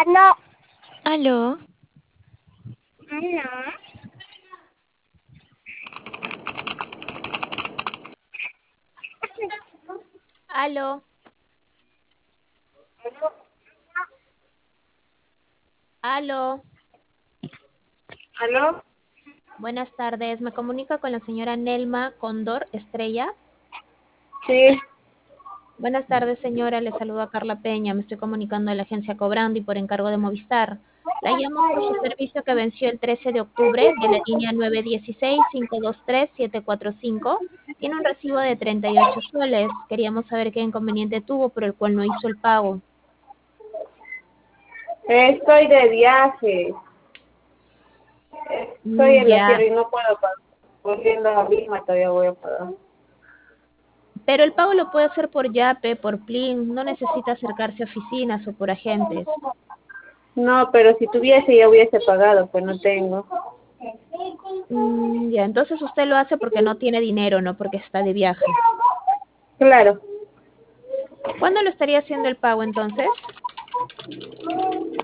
Aló, Aló, aló, aló, aló. aló, Buenas tardes, me comunica con la señora Nelma Cóndor Estrella. sí, Buenas tardes, señora, le saluda Carla Peña, me estoy comunicando de la agencia Cobrandi por encargo de Movistar. La llamo por su servicio que venció el 13 de octubre de la línea 916-523-745. Tiene un recibo de 38 soles. Queríamos saber qué inconveniente tuvo por el cual no hizo el pago. estoy de viaje, estoy en la sierra Ya, y no puedo pagar. Volviendo a Lima todavía voy a pagar. pero el pago lo puede hacer por Yape, por Plin, no necesita acercarse a oficinas o por agentes. No, pero si tuviese ya hubiese pagado, pues no tengo. Ya, entonces usted lo hace porque no tiene dinero, no porque está de viaje. Claro, ¿Cuándo lo estaría haciendo el pago entonces?